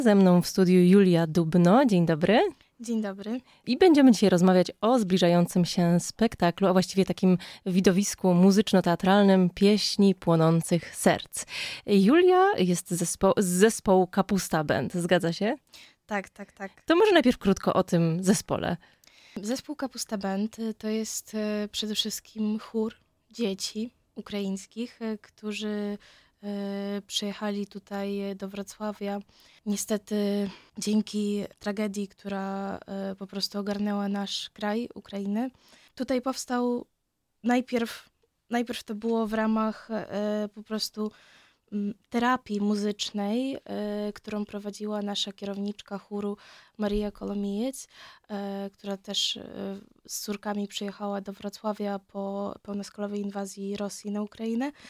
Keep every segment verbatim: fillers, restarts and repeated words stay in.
Ze mną w studiu Julia Dubno. Dzień dobry. Dzień dobry. I będziemy dzisiaj rozmawiać o zbliżającym się spektaklu, a właściwie takim widowisku muzyczno-teatralnym Pieśni Płonących Serc. Julia jest zespo- z zespołu Kapusta Band, zgadza się? Tak, tak, tak. To może najpierw krótko o tym zespole. Zespół Kapusta Band to jest przede wszystkim chór dzieci ukraińskich, którzy przyjechali tutaj do Wrocławia. Niestety dzięki tragedii, która po prostu ogarnęła nasz kraj, Ukrainę. Tutaj powstał najpierw, najpierw to było w ramach po prostu terapii muzycznej, y, którą prowadziła nasza kierowniczka chóru Maria Kolomijec, y, która też y, z córkami przyjechała do Wrocławia po pełnoskalowej inwazji Rosji na Ukrainę, y,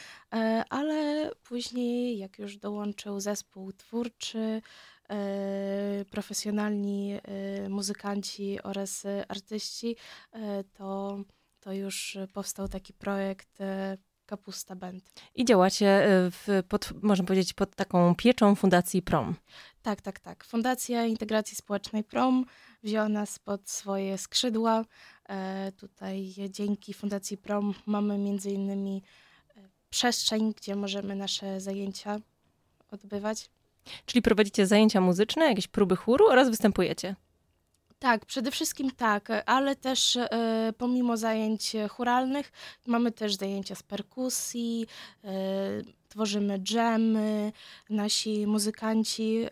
ale później jak już dołączył zespół twórczy, y, profesjonalni y, muzykanci oraz y, artyści, y, to, to już powstał taki projekt y, Kapusta Band. I działacie, w, pod, można powiedzieć, pod taką pieczą Fundacji Prom. Tak, tak, tak. Fundacja Integracji Społecznej Prom wzięła nas pod swoje skrzydła. E, tutaj dzięki Fundacji Prom mamy między innymi przestrzeń, gdzie możemy nasze zajęcia odbywać. Czyli prowadzicie zajęcia muzyczne, jakieś próby chóru oraz występujecie? Tak, przede wszystkim tak, ale też e, pomimo zajęć chóralnych mamy też zajęcia z perkusji, e, tworzymy dżemy, nasi muzykanci,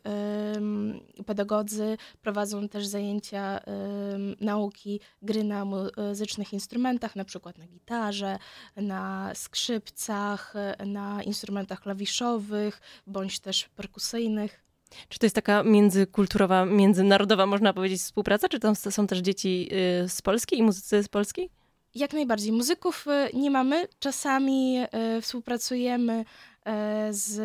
e, pedagodzy prowadzą też zajęcia e, nauki gry na muzycznych instrumentach, na przykład na gitarze, na skrzypcach, na instrumentach klawiszowych, bądź też perkusyjnych. Czy to jest taka międzykulturowa, międzynarodowa, można powiedzieć, współpraca? Czy tam są też dzieci z Polski i muzycy z Polski? Jak najbardziej. Muzyków nie mamy. Czasami współpracujemy z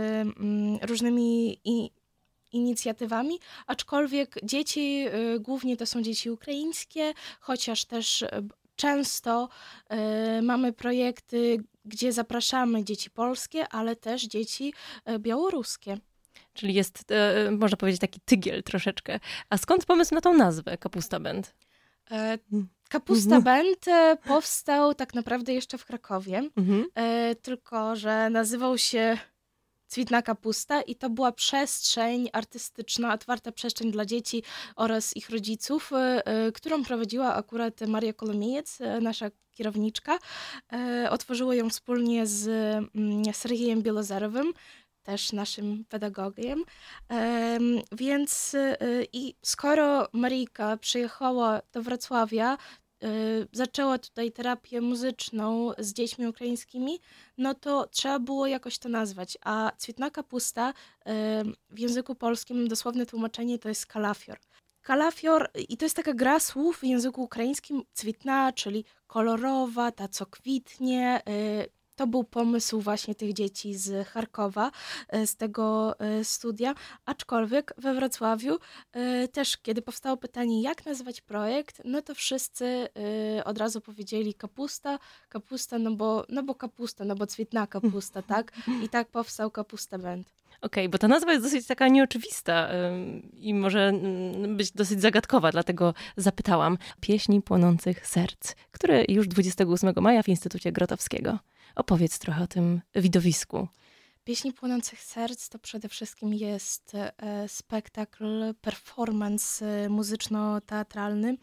różnymi inicjatywami, aczkolwiek dzieci, głównie to są dzieci ukraińskie, chociaż też często mamy projekty, gdzie zapraszamy dzieci polskie, ale też dzieci białoruskie. Czyli jest, e, można powiedzieć, taki tygiel troszeczkę. A skąd pomysł na tą nazwę Kapusta Band? E, Kapusta Band e, powstał tak naprawdę jeszcze w Krakowie, Mhm. e, tylko że nazywał się Cwitna Kapusta i to była przestrzeń artystyczna, otwarta przestrzeń dla dzieci oraz ich rodziców, e, e, którą prowadziła akurat Maria Kolomijec, e, nasza kierowniczka. E, otworzyła ją wspólnie z mm, Sergiejem Bielozerowym, też naszym pedagogiem. Um, więc y, i skoro Maryjka przyjechała do Wrocławia, y, zaczęła tutaj terapię muzyczną z dziećmi ukraińskimi, no to trzeba było jakoś to nazwać. A Cwitna Kapusta y, w języku polskim dosłowne tłumaczenie to jest kalafior. Kalafior, i to jest taka gra słów w języku ukraińskim, cwitna, czyli kolorowa, ta co kwitnie. y, To był pomysł właśnie tych dzieci z Charkowa, z tego studia, aczkolwiek we Wrocławiu też, kiedy powstało pytanie, jak nazwać projekt, no to wszyscy od razu powiedzieli kapusta, kapusta, no bo, no bo kapusta, no bo cwitna kapusta, tak? I tak powstał Kapusta Band. Okej, okay, bo ta nazwa jest dosyć taka nieoczywista i może być dosyć zagadkowa, dlatego zapytałam. Pieśni Płonących Serc, które już dwudziestego ósmego maja w Instytucie Grotowskiego. Opowiedz trochę o tym widowisku. Pieśni Płonących Serc to przede wszystkim jest spektakl, performance muzyczno-teatralny,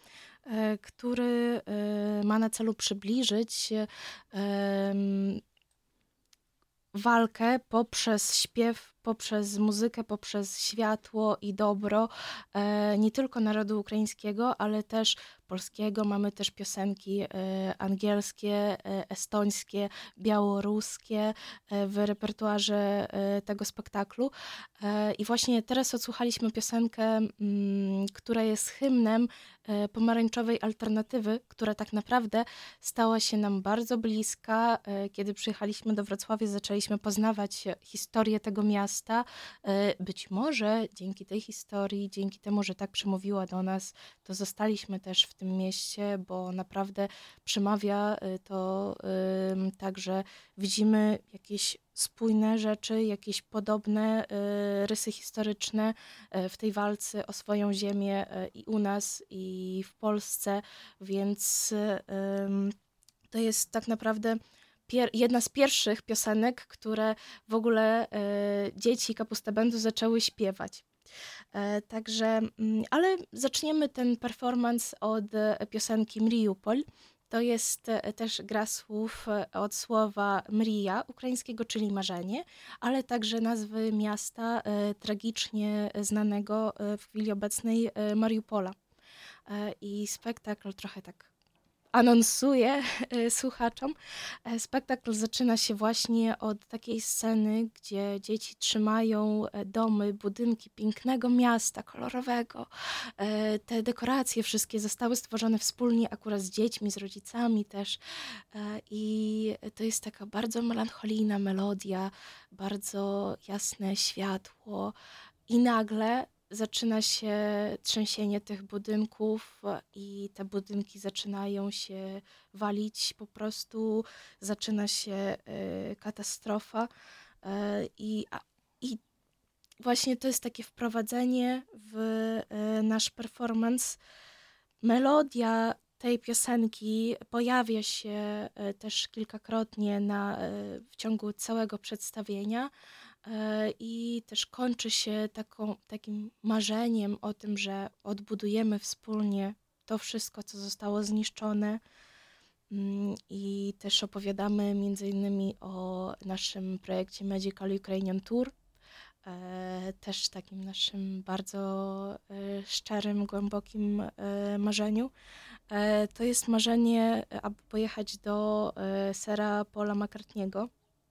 który ma na celu przybliżyć walkę poprzez śpiew, poprzez muzykę, poprzez światło i dobro nie tylko narodu ukraińskiego, ale też polskiego. Mamy też piosenki angielskie, estońskie, białoruskie w repertuarze tego spektaklu. I właśnie teraz odsłuchaliśmy piosenkę, która jest hymnem pomarańczowej alternatywy, która tak naprawdę stała się nam bardzo bliska. Kiedy przyjechaliśmy do Wrocławia, zaczęliśmy poznawać historię tego miasta, miasta. Być może dzięki tej historii, dzięki temu, że tak przemówiła do nas, to zostaliśmy też w tym mieście, bo naprawdę przemawia to tak, że widzimy jakieś spójne rzeczy, jakieś podobne rysy historyczne w tej walce o swoją ziemię i u nas, i w Polsce, więc to jest tak naprawdę pier- jedna z pierwszych piosenek, które w ogóle e, dzieci Kapusta Bandu zaczęły śpiewać. E, także, ale zaczniemy ten performance od piosenki Mariupol. To jest też gra słów od słowa Mrija, ukraińskiego, czyli marzenie, ale także nazwy miasta e, tragicznie znanego w chwili obecnej e, Mariupola. E, I spektakl trochę tak anonsuję e, słuchaczom. E, Spektakl zaczyna się właśnie od takiej sceny, gdzie dzieci trzymają e, domy, budynki pięknego miasta, kolorowego. E, Te dekoracje wszystkie zostały stworzone wspólnie akurat z dziećmi, z rodzicami też. E, I to jest taka bardzo melancholijna melodia, bardzo jasne światło. I nagle zaczyna się trzęsienie tych budynków i te budynki zaczynają się walić, po prostu zaczyna się e, katastrofa. E, i, a, I właśnie to jest takie wprowadzenie w e, nasz performance. Melodia tej piosenki pojawia się e, też kilkakrotnie na, e, w ciągu całego przedstawienia. E, I też kończy się taką, takim marzeniem o tym, że odbudujemy wspólnie to wszystko, co zostało zniszczone. Mm, I też opowiadamy między innymi o naszym projekcie Magical Ukrainian Tour. E, Też takim naszym bardzo e, szczerym, głębokim e, marzeniu. E, To jest marzenie, aby pojechać do e, Sira Paula McCartney'ego,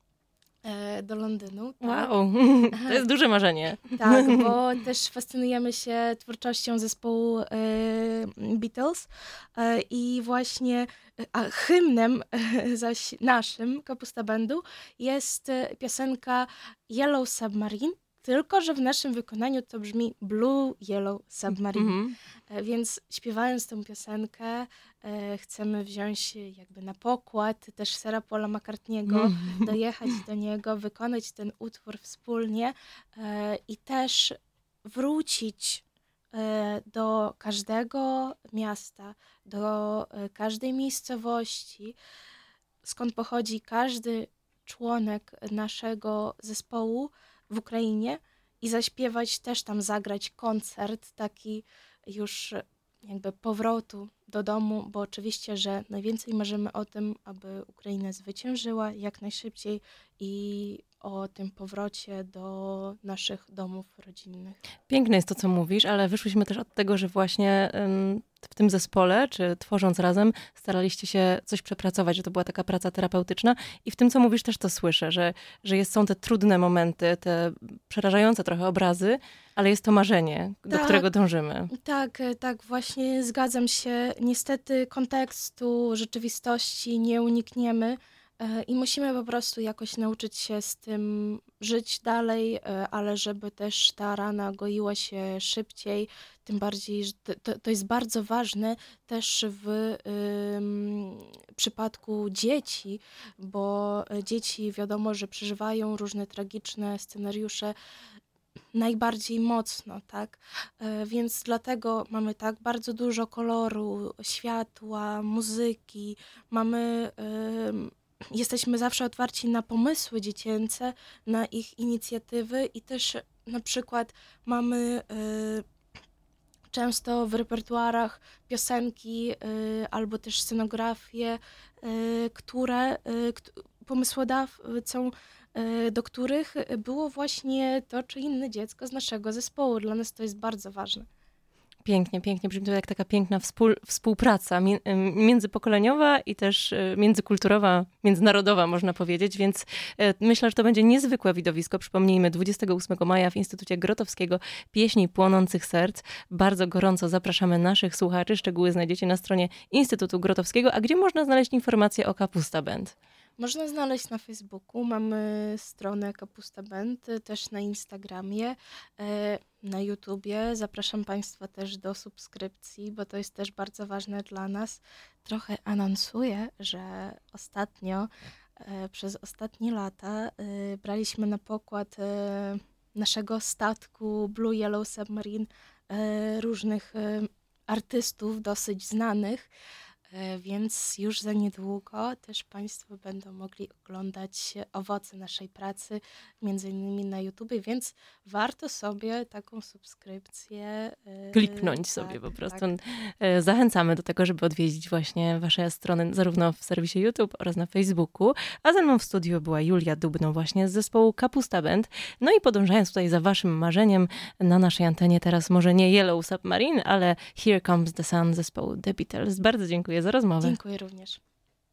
e, do Londynu. Tak. Wow, to jest duże marzenie. Tak, bo też fascynujemy się twórczością zespołu e, Beatles e, i właśnie e, a hymnem e, zaś naszym Kapusta Bandu jest e, piosenka Yellow Submarine, tylko że w naszym wykonaniu to brzmi Blue Yellow Submarine. Mhm. E, Więc śpiewając tę piosenkę e, chcemy wziąć się jakby na pokład też Sira Paula McCartney'ego, Mhm. dojechać do niego, wykonać ten utwór wspólnie e, i też wrócić e, do każdego miasta, do e, każdej miejscowości, skąd pochodzi każdy członek naszego zespołu w Ukrainie i zaśpiewać też tam, zagrać koncert taki już jakby powrotu do domu, bo oczywiście, że najwięcej marzymy o tym, aby Ukraina zwyciężyła jak najszybciej i o tym powrocie do naszych domów rodzinnych. Piękne jest to, co mówisz, ale wyszłyśmy też od tego, że właśnie ym, w tym zespole, czy tworząc razem, staraliście się coś przepracować, że to była taka praca terapeutyczna i w tym, co mówisz, też to słyszę, że, że jest, są te trudne momenty, te przerażające trochę obrazy, ale jest to marzenie, do Tak. którego dążymy. Tak, e, tak, właśnie zgadzam się. Niestety kontekstu, rzeczywistości nie unikniemy e, i musimy po prostu jakoś nauczyć się z tym żyć dalej, e, ale żeby też ta rana goiła się szybciej, tym bardziej, że to, to, to jest bardzo ważne też w ym, przypadku dzieci, bo e, dzieci wiadomo, że przeżywają różne tragiczne scenariusze najbardziej mocno, tak? E, Więc dlatego mamy tak bardzo dużo koloru, światła, muzyki. Mamy, em, jesteśmy zawsze otwarci na pomysły dziecięce, na ich inicjatywy i też na przykład mamy e, często w repertuarach piosenki e, albo też scenografie, e, które e, kt- pomysłodawcą e, do których było właśnie to czy inne dziecko z naszego zespołu. Dla nas to jest bardzo ważne. Pięknie, pięknie. Brzmi to jak taka piękna współ, współpraca mi, ym, międzypokoleniowa i też y, międzykulturowa, międzynarodowa, można powiedzieć, więc y, myślę, że to będzie niezwykłe widowisko. Przypomnijmy, dwudziestego ósmego maja w Instytucie Grotowskiego Pieśni Płonących Serc. Bardzo gorąco zapraszamy naszych słuchaczy. Szczegóły znajdziecie na stronie Instytutu Grotowskiego. A gdzie można znaleźć informacje o Kapusta Band? Można znaleźć na Facebooku, mamy stronę Kapusta Band, też na Instagramie, e, na YouTubie. Zapraszam Państwa też do subskrypcji, bo to jest też bardzo ważne dla nas. Trochę anonsuję, że ostatnio, e, przez ostatnie lata e, braliśmy na pokład e, naszego statku Blue Yellow Submarine e, różnych e, artystów dosyć znanych, e, więc już za niedługo też Państwo będą mogli oglądać owoce naszej pracy, między innymi na YouTubie, więc warto sobie taką subskrypcję e, Kliknąć tak, sobie po prostu. tak. E, Zachęcamy do tego, żeby odwiedzić właśnie wasze strony zarówno w serwisie YouTube oraz na Facebooku. A ze mną w studiu była Julia Dubno właśnie z zespołu Kapusta Band. No i podążając tutaj za waszym marzeniem, na naszej antenie teraz może nie Yellow Submarine, ale Here Comes the Sun zespołu The Beatles. Bardzo dziękuję za rozmowę. Dziękuję również.